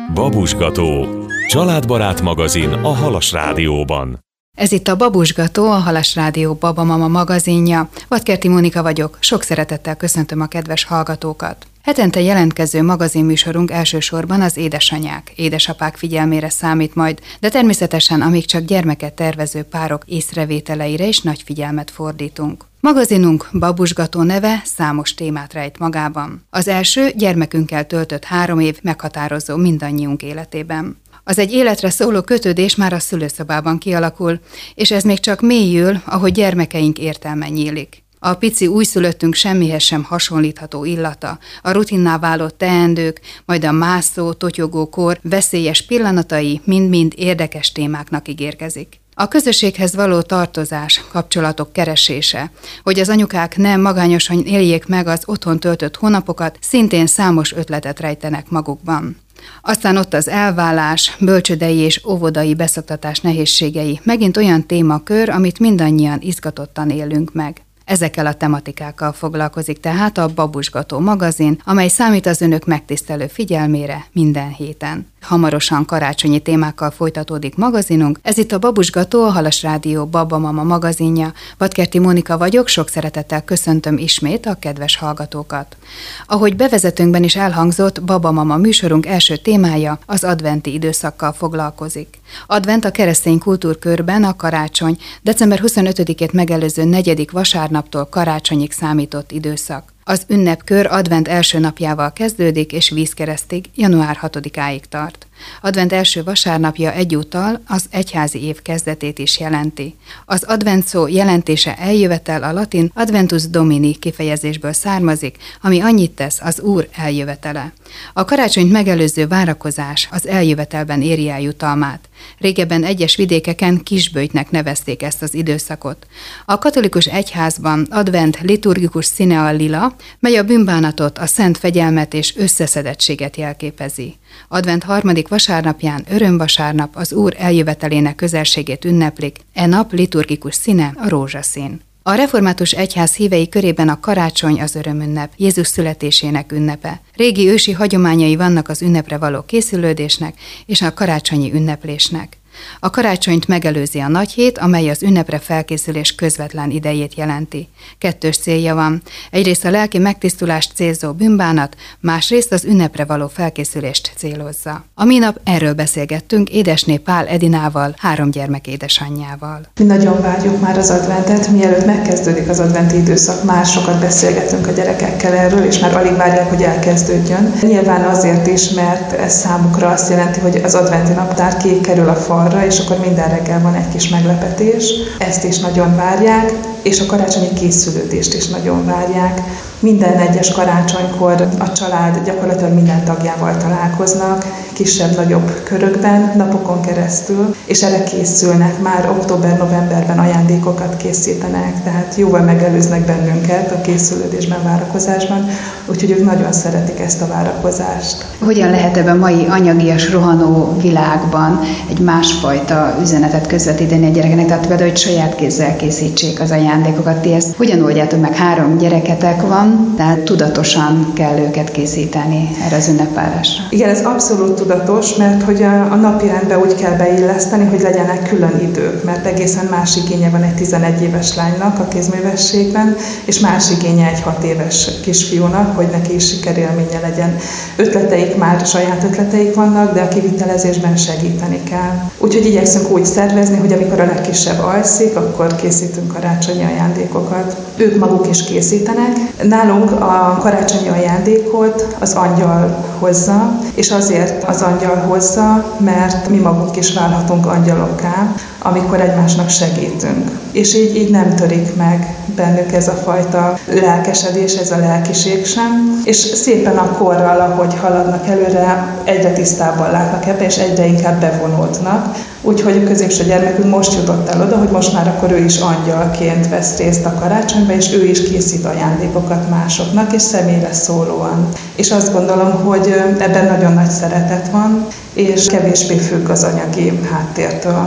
Babusgató, családbarát magazin a Halas Rádióban. Ez itt a Babusgató, a Halas Rádió Babamama magazinja. Vadkerti Mónika vagyok, sok szeretettel köszöntöm a kedves hallgatókat. Hetente jelentkező magazinműsorunk elsősorban az édesanyák, édesapák figyelmére számít majd, de természetesen amíg csak gyermeket tervező párok észrevételeire is nagy figyelmet fordítunk. Magazinunk Babusgató neve számos témát rejt magában. Az első gyermekünkkel töltött 3 év meghatározó mindannyiunk életében. Az egy életre szóló kötődés már a szülőszobában kialakul, és ez még csak mélyül, ahogy gyermekeink értelme nyílik. A pici újszülöttünk semmihez sem hasonlítható illata, a rutinná válott teendők, majd a mászó, totyogó kor veszélyes pillanatai mind-mind érdekes témáknak ígérkezik. A közösséghez való tartozás, kapcsolatok keresése, hogy az anyukák nem magányosan éljék meg az otthon töltött hónapokat, szintén számos ötletet rejtenek magukban. Aztán ott az elválás, bölcsődei és óvodai beszoktatás nehézségei, megint olyan témakör, amit mindannyian izgatottan élünk meg. Ezekkel a tematikákkal foglalkozik tehát a Babusgató magazin, amely számít az önök megtisztelő figyelmére minden héten. Hamarosan karácsonyi témákkal folytatódik magazinunk. Ez itt a Babusgató, a Halas Rádió Babamama magazinja. Vadkerti Mónika vagyok, sok szeretettel köszöntöm ismét a kedves hallgatókat. Ahogy bevezetőnkben is elhangzott, Babamama műsorunk első témája az adventi időszakkal foglalkozik. Advent a keresztény kultúrkörben a karácsony, december 25-ét megelőző 4. vasárnaptól karácsonyig számított időszak. Az ünnepkör advent első napjával kezdődik, és vízkeresztig, január 6-áig tart. Advent első vasárnapja egyúttal az egyházi év kezdetét is jelenti. Az advent szó jelentése eljövetel a latin adventus domini kifejezésből származik, ami annyit tesz, az Úr eljövetele. A karácsonyt megelőző várakozás az eljövetelben éri el jutalmát. Régebben egyes vidékeken kisböjtnek nevezték ezt az időszakot. A katolikus egyházban advent liturgikus színe a lila, mely a bűnbánatot, a szent fegyelmet és összeszedettséget jelképezi. Advent 3. vasárnapján, örömvasárnap, az Úr eljövetelének közelségét ünneplik, e nap liturgikus színe a rózsaszín. A református egyház hívei körében a karácsony az örömünnep, Jézus születésének ünnepe. Régi ősi hagyományai vannak az ünnepre való készülődésnek és a karácsonyi ünneplésnek. A karácsonyt megelőzi a nagyhét, amely az ünnepre felkészülés közvetlen idejét jelenti. Kettős célja van. Egyrészt a lelki megtisztulást célzó bűnbánat, másrészt az ünnepre való felkészülést célozza. A minap erről beszélgettünk édesné Pál Edinával, 3 gyermek édesanyjával. Mi nagyon várjuk már az adventet, mielőtt megkezdődik az adventi időszak, már sokat beszélgetünk a gyerekekkel erről, és már alig várják, hogy elkezdődjön. Nyilván azért is, mert ez számukra azt jelenti, hogy az adventi naptár kikerül a falra, és akkor minden reggel van egy kis meglepetés. Ezt is nagyon várják, és a karácsonyi készülődést is nagyon várják. Minden egyes karácsonykor a család gyakorlatilag minden tagjával találkoznak, kisebb-nagyobb körökben, napokon keresztül, és erre készülnek, már október-novemberben ajándékokat készítenek, tehát jóval megelőznek bennünket a készülődésben, várakozásban, úgyhogy ők nagyon szeretik ezt a várakozást. Hogyan lehet ebben a mai anyagias, rohanó világban egy másfajta üzenetet közvetíteni a gyerekeknek, tehát például, hogy saját kézzel készítsék az ajándékokat? Ti ezt hogyan oldjátok meg? 3 gyereketek van, tehát tudatosan kell őket készíteni erre az ünnepvárásra. Igen, ez abszolút tudatos, mert hogy a napirendbe úgy kell beilleszteni, hogy legyenek külön idők, mert egészen más igénye van egy 11 éves lánynak a kézművességben, és más igénye egy 6 éves kisfiúnak, hogy neki is sikerélménye legyen. Ötleteik már, saját ötleteik vannak, de a kivitelezésben segíteni kell. Úgyhogy igyekszünk úgy szervezni, hogy amikor a legkisebb alszik, akkor készítünk karácsonyi ajándékokat. Ők maguk is készítenek. Nálunk a karácsonyi ajándékot az angyal hozza, és azért az angyal hozza, mert mi magunk is válhatunk angyalokká, amikor egymásnak segítünk. És így nem törik meg bennük ez a fajta lelkesedés, ez a lelkiség sem. És szépen a korral, ahogy haladnak előre, egyre tisztábban látnak ebbe, és egyre inkább bevonódnak. Úgyhogy a középső gyermekünk most jutott el oda, hogy most már akkor ő is angyalként vesz részt a karácsonyba, és ő is készít ajándékokat másoknak, és személyre szólóan. És azt gondolom, hogy ebben nagyon nagy szeretet van, és kevésbé függ az anyagi háttértől.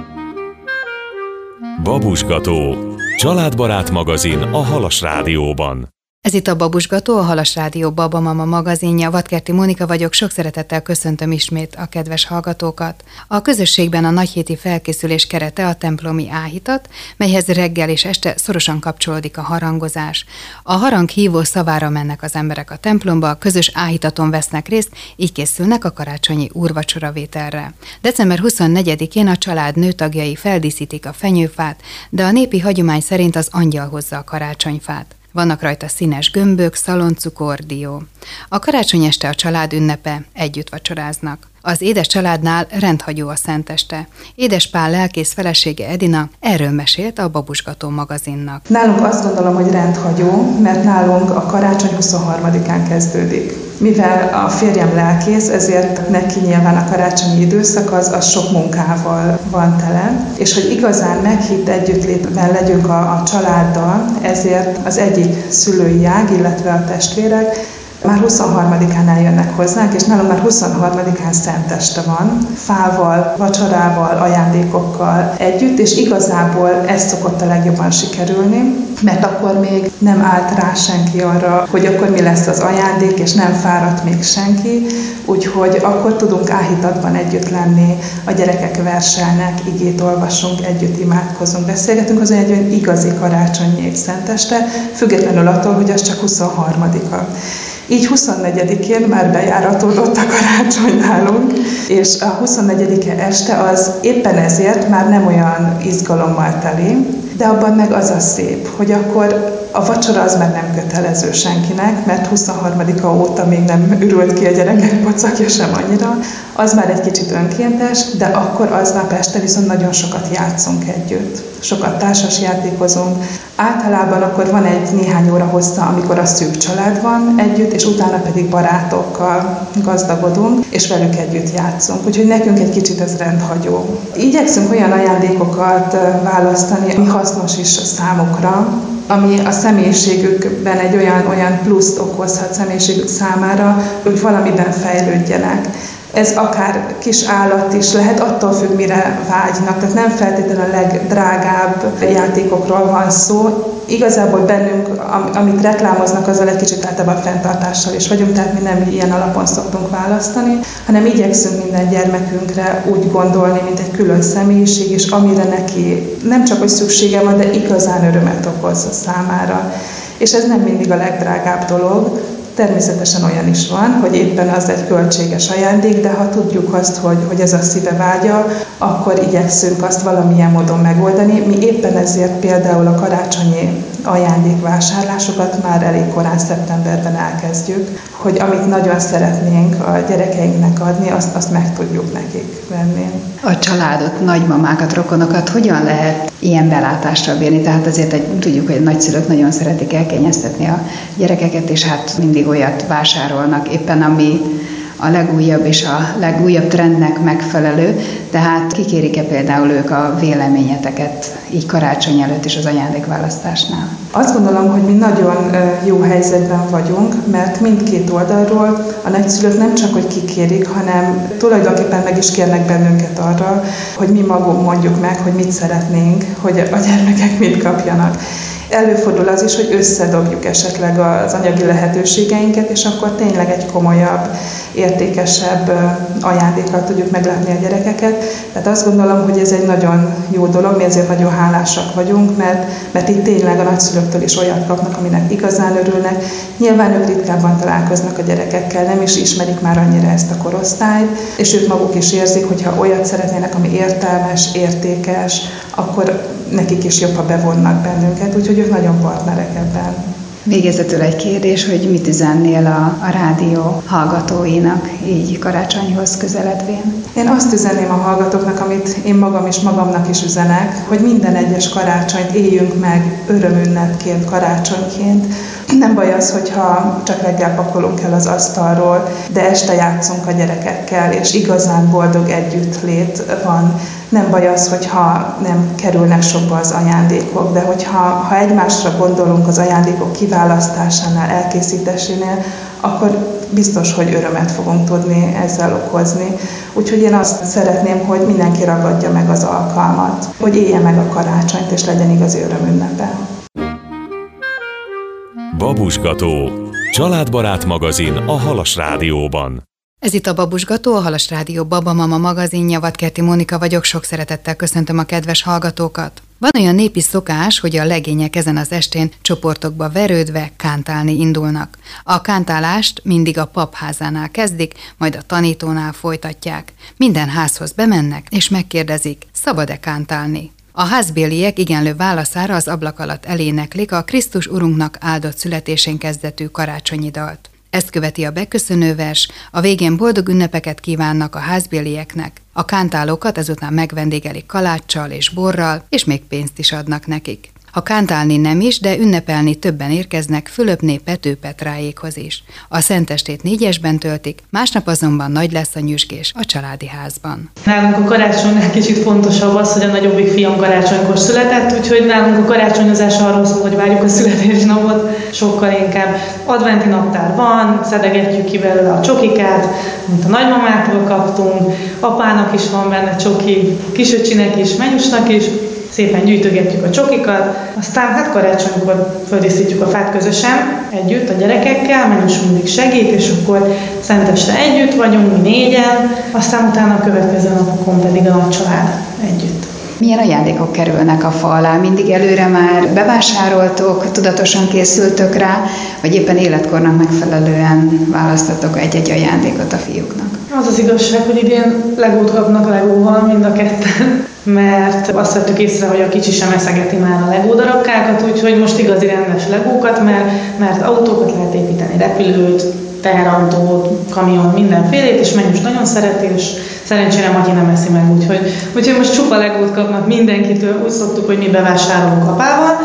Babusgató, családbarát magazin a Halas Rádióban. Ez itt a Babusgató, a Halas Rádió Babamama magazinja. Vadkerti Mónika vagyok, sok szeretettel köszöntöm ismét a kedves hallgatókat. A közösségben a nagyhéti felkészülés kerete a templomi áhítat, melyhez reggel és este szorosan kapcsolódik a harangozás. A haranghívó szavára mennek az emberek a templomba, közös áhítaton vesznek részt, így készülnek a karácsonyi úrvacsoravételre. December 24-én a család nőtagjai feldíszítik a fenyőfát, de a népi hagyomány szerint az angyal hozza a karácsonyfát. Vannak rajta színes gömbök, szaloncukor, dió. A karácsony este a család ünnepe, együtt vacsoráznak. Az Édes családnál rendhagyó a szenteste. Édes Pál lelkész felesége Edina erről mesélt a Babusgató magazinnak. Nálunk azt gondolom, hogy rendhagyó, mert nálunk a karácsony 23-án kezdődik. Mivel a férjem lelkész, ezért neki nyilván a karácsonyi időszak az sok munkával van tele, és hogy igazán meghitt együttlétben legyünk a családdal, ezért az egyik szülői ág, illetve a testvérek már 23-án eljönnek hozzánk, és nálunk már 23-án szenteste van, fával, vacsorával, ajándékokkal együtt, és igazából ez szokott a legjobban sikerülni, mert akkor még nem állt rá senki arra, hogy akkor mi lesz az ajándék, és nem fáradt még senki, úgyhogy akkor tudunk áhítatban együtt lenni, a gyerekek verselnek, igét olvasunk, együtt imádkozunk, beszélgetünk, az egy igazi karácsonyi szenteste, függetlenül attól, hogy az csak 23-a. Így 24-én már bejáratódott a karácsony nálunk, és a 24-e este az éppen ezért már nem olyan izgalommal teli, de abban meg az a szép, hogy akkor a vacsora az már nem kötelező senkinek, mert 23-a óta még nem ürült ki a gyerekek pocakja sem annyira, az már egy kicsit önkéntes, de akkor aznap este viszont nagyon sokat játszunk együtt. Sokat társas játékozunk. Általában akkor van egy néhány óra hossza, amikor a szűk család van együtt, és utána pedig barátokkal gazdagodunk, és velük együtt játszunk. Úgyhogy nekünk egy kicsit ez rendhagyó. Igyekszünk olyan ajándékokat választani, ami hasznos is számukra, ami a személyiségükben egy olyan pluszt okozhat személyiségük számára, hogy valamiben fejlődjenek. Ez akár kis állat is lehet, attól függ, mire vágynak. Tehát nem feltétlenül a legdrágább játékokról van szó. Igazából bennünk, amit reklámoznak, azzal egy kicsit általában fenntartással is vagyunk, tehát mi nem ilyen alapon szoktunk választani, hanem igyekszünk minden gyermekünkre úgy gondolni, mint egy külön személyiség, és amire neki nem csak hogy szüksége van, de igazán örömet okoz számára. És ez nem mindig a legdrágább dolog. Természetesen olyan is van, hogy éppen az egy költséges ajándék, de ha tudjuk azt, hogy ez a szíve vágya, akkor igyekszünk azt valamilyen módon megoldani. Mi éppen ezért például a karácsonyi ajándékvásárlásokat már elég korán szeptemberben elkezdjük, hogy amit nagyon szeretnénk a gyerekeinknek adni, azt meg tudjuk nekik venni. A családot, nagymamákat, rokonokat hogyan lehet ilyen belátásra bírni? Tehát azért tudjuk, hogy a nagyszülők nagyon szeretik elkényeztetni a gyerekeket, és hát mindig olyat vásárolnak éppen, ami a legújabb és a legújabb trendnek megfelelő, tehát kikérik-e például ők a véleményeteket így karácsony előtt is az ajándékválasztásnál? Azt gondolom, hogy mi nagyon jó helyzetben vagyunk, mert mindkét oldalról a nagyszülők nem csak, hogy kikérik, hanem tulajdonképpen meg is kérnek bennünket arra, hogy mi magunk mondjuk meg, hogy mit szeretnénk, hogy a gyermekek mit kapjanak. Előfordul az is, hogy összedobjuk esetleg az anyagi lehetőségeinket, és akkor tényleg egy komolyabb, értékesebb ajándékkal tudjuk meglepni a gyerekeket. Tehát azt gondolom, hogy ez egy nagyon jó dolog, mi ezért nagyon hálásak vagyunk, mert itt tényleg a nagyszülőktől is olyat kapnak, aminek igazán örülnek. Nyilván ők ritkábban találkoznak a gyerekekkel, nem is ismerik már annyira ezt a korosztályt, és ők maguk is érzik, hogy ha olyat szeretnének, ami értelmes, értékes, akkor nekik is jobb, ha bevonnak bennünket, úgyhogy ők nagyon partnerek ebben. Végezetül egy kérdés, hogy mit üzennél a rádió hallgatóinak így karácsonyhoz közeledvén? Én azt üzenném a hallgatóknak, amit én magam is magamnak is üzenek, hogy minden egyes karácsonyt éljünk meg örömünnepként, karácsonyként. Nem baj az, hogyha csak reggel pakolunk el az asztalról, de este játszunk a gyerekekkel, és igazán boldog együttlét van. Nem baj az, hogyha nem kerülnek sokba az ajándékok, de ha egymásra gondolunk az ajándékok kiválasztásánál, elkészítésénél, akkor biztos, hogy örömet fogunk tudni ezzel okozni. Úgyhogy én azt szeretném, hogy mindenki ragadja meg az alkalmat, hogy élje meg a karácsonyt, és legyen igazi örömünnepe. Babusgató, családbarát magazin a Halas Rádióban. Ez itt a Babusgató, a Halas Rádió Babamama magazinja, Vadkerti Mónika vagyok, sok szeretettel köszöntöm a kedves hallgatókat. Van olyan népi szokás, hogy a legények ezen az estén csoportokba verődve kántálni indulnak. A kántálást mindig a papházánál kezdik, majd a tanítónál folytatják. Minden házhoz bemennek és megkérdezik, szabad-e kántálni. A házbéliek igenlő válaszára az ablak alatt eléneklik a Krisztus Urunknak áldott születésén kezdetű karácsonyi dalt. Ezt követi a beköszönővers, a végén boldog ünnepeket kívánnak a házbélieknek. A kántálókat ezután megvendégelik kaláccsal és borral, és még pénzt is adnak nekik. Ha kántálni nem is, de ünnepelni többen érkeznek Fülöpné Pető Petráékhoz is. A szentestét 4-esben töltik, másnap azonban nagy lesz a nyüzsgés a családi házban. Nálunk a karácsonynál kicsit fontosabb az, hogy a nagyobbik fiam karácsonykor született, úgyhogy nálunk a karácsonyozás arról szól, hogy várjuk a születésnapot, sokkal inkább. Adventi naptár van, szedegetjük ki belőle a csokikát, mint a nagymamáktól kaptunk, apának is van benne csoki, kisöcsinek is, menyusnak is. Szépen gyűjtögetjük a csokikat, aztán karácsonykor földíszítjük a fát közösen, együtt a gyerekekkel, menyus mindig segít, és akkor szenteste együtt vagyunk, mi 4-en, aztán utána a következő napokon pedig a nagy család együtt. Milyen ajándékok kerülnek a fa alá? Mindig előre már bevásároltok, tudatosan készültök rá, vagy éppen életkornak megfelelően választatok egy-egy ajándékot a fiúknak? Az az igazság, hogy idén legót kapnak legóval mind a ketten, mert azt vettük észre, hogy a kicsi sem eszegeti már a legó darabkákat, úgyhogy most igazi rendes legókat, mert autókat lehet építeni, repülőt, teherautót, kamion, mindenfélét, és Menyus nagyon szereti, és szerencsére Matyi nem eszi meg, úgyhogy most csupa legót kapnak mindenkitől, úgy szoktuk, hogy mi bevásárolunk apával,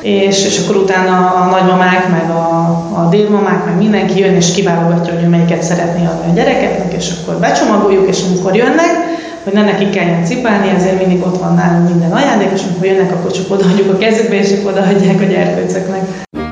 és akkor utána a nagymamák, meg a dédmamák, meg mindenki jön, és kiválogatja, hogy melyiket szeretné adni a gyerekeknek, és akkor becsomagoljuk, és amikor jönnek, hogy ne nekik kelljen cipelni, ezért mindig ott van nálunk minden ajándék, és amikor jönnek, akkor csak odaadjuk a kezükbe, és akkor odaadják a gyerkőcöknek.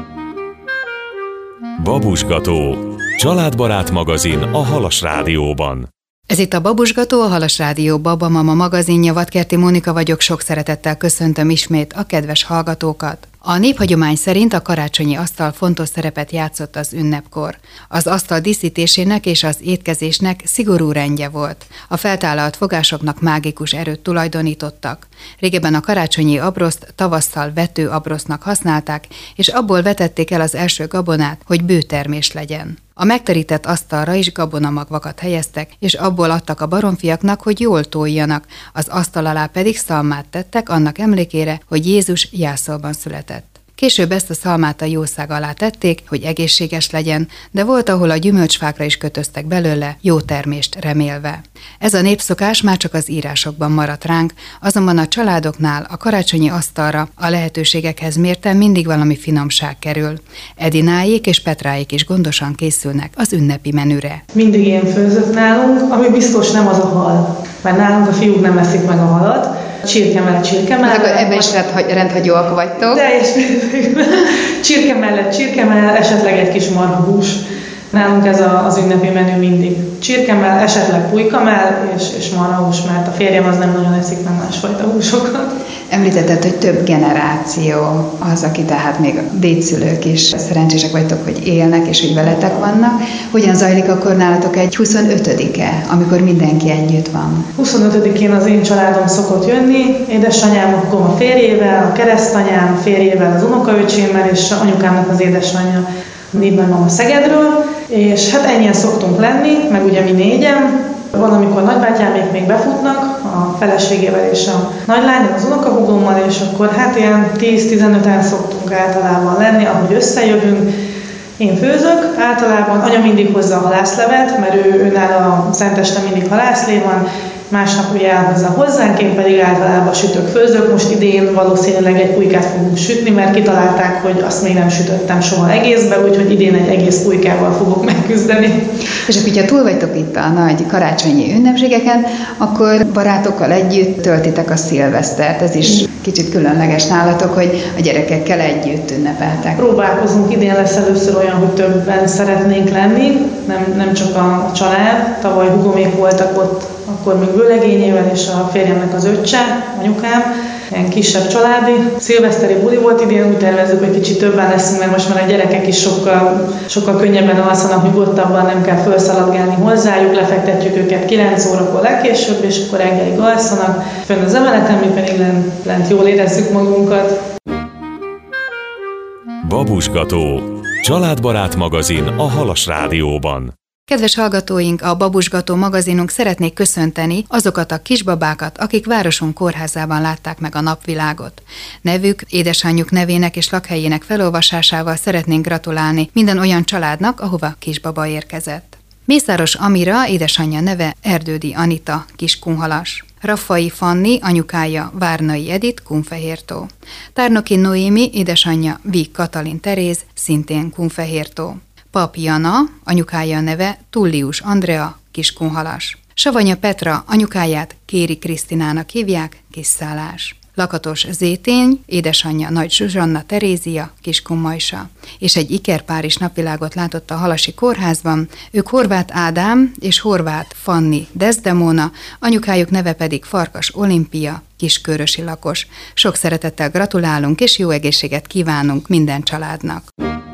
Babusgató, családbarát magazin a Halas Rádióban. Ez itt a Babusgató, a Halas Rádió Babamama magazinja, Vadkerti Mónika vagyok, sok szeretettel köszöntöm ismét a kedves hallgatókat. A néphagyomány szerint a karácsonyi asztal fontos szerepet játszott az ünnepkor. Az asztal díszítésének és az étkezésnek szigorú rendje volt. A feltállalt fogásoknak mágikus erőt tulajdonítottak. Régebben a karácsonyi abroszt tavasszal vető abrosznak használták, és abból vetették el az első gabonát, hogy bőtermés legyen. A megterített asztalra is gabonamagvakat helyeztek, és abból adtak a baromfiaknak, hogy jól toljanak, az asztal alá pedig szalmát tettek annak emlékére, hogy Jézus jászolban született. Később ezt a szalmát a jószág alá tették, hogy egészséges legyen, de volt, ahol a gyümölcsfákra is kötöztek belőle, jó termést remélve. Ez a népszokás már csak az írásokban maradt ránk, azonban a családoknál a karácsonyi asztalra a lehetőségekhez mérten mindig valami finomság kerül. Edináék és Petráék is gondosan készülnek az ünnepi menüre. Mindig én főzök nálunk, ami biztos nem az a hal, mert nálunk a fiúk nem eszik meg a halat. Csirkemell. Ebben is rendhagyóak vagytok. Teljes mértékben. Csirkemell, esetleg egy kis marhahús. Nálunk ez az ünnepi menü mindig. Csirkemell, esetleg pulykamell és marhahús, mert a férjem az nem nagyon eszik meg másfajta húsokat. Említetted, hogy több generáció az, aki tehát még a dédszülők is szerencsések vagytok, hogy élnek és hogy veletek vannak. Hogyan zajlik akkor nálatok egy 25-e, amikor mindenki együtt van? 25-én az én családom szokott jönni, édesanyám, akkor a férjével, a keresztanyám, férjével, az unokaöcsémmel és anyukámnak az édesanyja, nagymama Szegedről, és hát ennyien szoktunk lenni, meg ugye mi 4-en. Van, amikor nagybátyámék még befutnak, a feleségével és a nagylányom, az unokahúgommal, és akkor hát ilyen 10-15-en szoktunk általában lenni, ahogy összejövünk. Én főzök, általában anya mindig hozza a halászlevet, mert őnála a szenteste mindig halászlé van, másnap ugye elhozza hozzánk, én pedig általában sütök, főzök. Most idén valószínűleg egy pulykát fogunk sütni, mert kitalálták, hogy azt még nem sütöttem soha egészbe, úgyhogy idén egy egész pulykával fogok megküzdeni. És akkor, hogyha túl vagytok itt a nagy karácsonyi ünnepségeken, akkor barátokkal együtt töltitek a szilvesztert. Ez is kicsit különleges nálatok, hogy a gyerekekkel együtt ünnepeltek. Próbálkozunk, idén lesz először olyan, hogy többen szeretnénk lenni, nem csak a család. Tavaly hugomék voltak ott, akkor még vőlegényével és a férjemnek az öccse, anyukám, ilyen kisebb családi. Szilveszteri buli volt idén, úgy tervezzük, hogy kicsit többen leszünk, mert most már a gyerekek is sokkal könnyebben alszanak, nyugodtabban, nem kell felszaladgálni hozzájuk, lefektetjük őket 9 órakor legkésőbb, és akkor reggelig alszanak. Fönn az emeleten, mi pedig lent jól érezzük magunkat. Babusgató, családbarát magazin a Halas Rádióban. Kedves hallgatóink, a Babusgató magazinunk szeretnék köszönteni azokat a kisbabákat, akik városunk kórházában látták meg a napvilágot. Nevük, édesanyjuk nevének és lakhelyének felolvasásával szeretnénk gratulálni minden olyan családnak, ahova kisbaba érkezett. Mészáros Amira, édesanyja neve Erdődi Anita, Kiskunhalas. Raffai Fanni, anyukája Várnai Edith, Kunfehértó. Tárnoki Noémi, édesanyja Víg Katalin Teréz, szintén Kunfehértó. Pap Jana, anyukája neve Tullius Andrea, Kiskunhalas. Savanya Petra, anyukáját Kéri Krisztinának hívják, Kisszálás. Lakatos Zétény, édesanyja Nagy Zsuzsanna Terézia, Kiskunmajsa. És egy ikerpár is napvilágot látott a Halasi kórházban, ők Horváth Ádám és Horváth Fanni Desdemona, anyukájuk neve pedig Farkas Olimpia, kiskörösi lakos. Sok szeretettel gratulálunk és jó egészséget kívánunk minden családnak.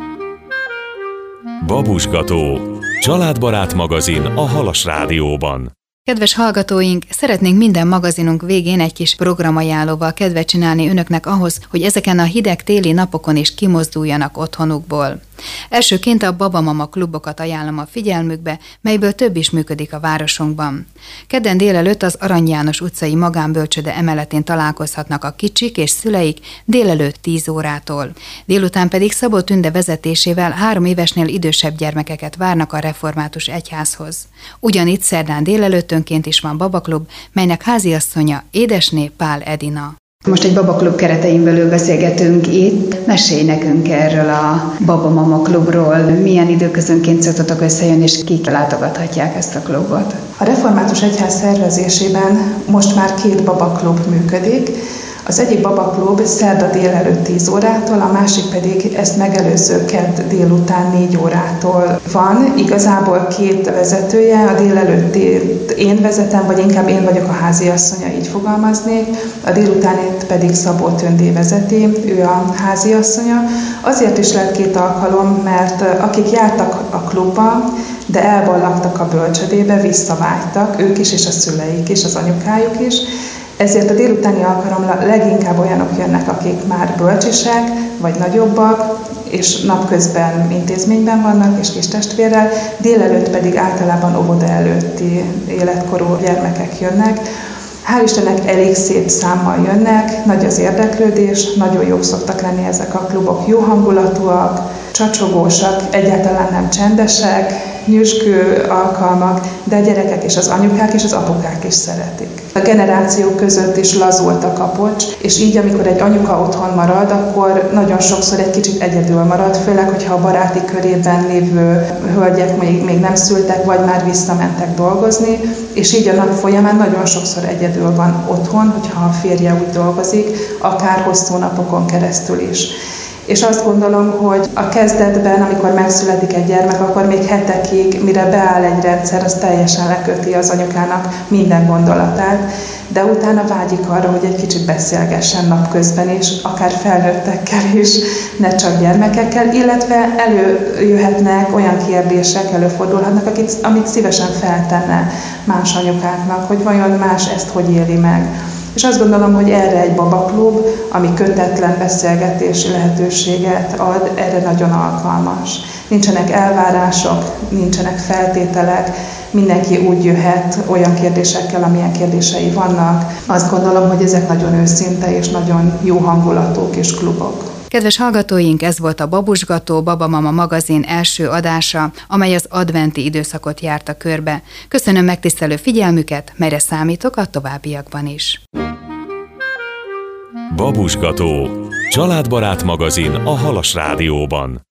Babusgató, családbarát magazin a Halas Rádióban. Kedves hallgatóink, szeretnénk minden magazinunk végén egy kis programajánlóval kedvet csinálni önöknek ahhoz, hogy ezeken a hideg téli napokon is kimozduljanak otthonukból. Elsőként a Babamama klubokat ajánlom a figyelmükbe, melyből több is működik a városunkban. Kedden délelőtt az Arany János utcai magánbölcsöde emeletén találkozhatnak a kicsik és szüleik délelőtt 10 órától. Délután pedig Szabó Tünde vezetésével 3 évesnél idősebb gyermekeket várnak a református egyházhoz. Ugyanitt szerdán délelőttönként is van babaklub, melynek háziasszonya édesné Pál Edina. Most egy babaklub keretein belül beszélgetünk itt. Mesélj nekünk erről a Babamama klubról. Milyen időközönként szoktatok összejönni, és kik látogathatják ezt a klubot? A Református Egyház szervezésében most már 2 babaklub működik. Az egyik babaklub szerda délelőtt 10 órától, a másik pedig ezt megelőző kedd délután 4 órától van. Igazából 2 vezetője, a délelőttét én vezetem, vagy inkább én vagyok a háziasszonya, így fogalmaznék. A délutánét pedig Szabó Tündé vezeti, ő a háziasszonya. Azért is lett 2 alkalom, mert akik jártak a klubba, de elballagtak a bölcsödébe, visszavágytak, ők is, és a szüleik is, az anyukájuk is. Ezért a délutáni alkalomra leginkább olyanok jönnek, akik már bölcsisek, vagy nagyobbak, és napközben intézményben vannak, és kistestvérrel, délelőtt pedig általában óvoda előtti életkorú gyermekek jönnek. Hál' Istennek elég szép számmal jönnek, nagy az érdeklődés, nagyon jók szoktak lenni ezek a klubok, jó hangulatúak, csacsogósak, egyáltalán nem csendesek, nyüzsgő alkalmak, de a gyerekek és az anyukák és az apukák is szeretik. A generációk között is lazult a kapocs, és így, amikor egy anyuka otthon marad, akkor nagyon sokszor egy kicsit egyedül marad, főleg, hogyha a baráti körében lévő hölgyek még nem szültek, vagy már visszamentek dolgozni, és így a nap folyamán nagyon sokszor egyedül van otthon, hogyha a férje úgy dolgozik, akár hosszú napokon keresztül is. És azt gondolom, hogy a kezdetben, amikor megszületik egy gyermek, akkor még hetekig, mire beáll egy rendszer, az teljesen leköti az anyukának minden gondolatát, de utána vágyik arra, hogy egy kicsit beszélgessen napközben is, akár felnőttekkel is, ne csak gyermekekkel, illetve előjöhetnek olyan kérdések, előfordulhatnak, amit szívesen feltenne más anyukáknak, hogy vajon más ezt hogy éli meg. És azt gondolom, hogy erre egy babaklub, ami kötetlen beszélgetési lehetőséget ad, erre nagyon alkalmas. Nincsenek elvárások, nincsenek feltételek, mindenki úgy jöhet olyan kérdésekkel, amilyen kérdései vannak. Azt gondolom, hogy ezek nagyon őszinte és nagyon jó hangulatú kis klubok. Kedves hallgatóink, ez volt a Babusgató, Babamama magazin első adása, amely az adventi időszakot járta körbe. Köszönöm megtisztelő figyelmüket, melyre számítok a továbbiakban is. Babusgató, családbarát magazin a Halas Rádióban.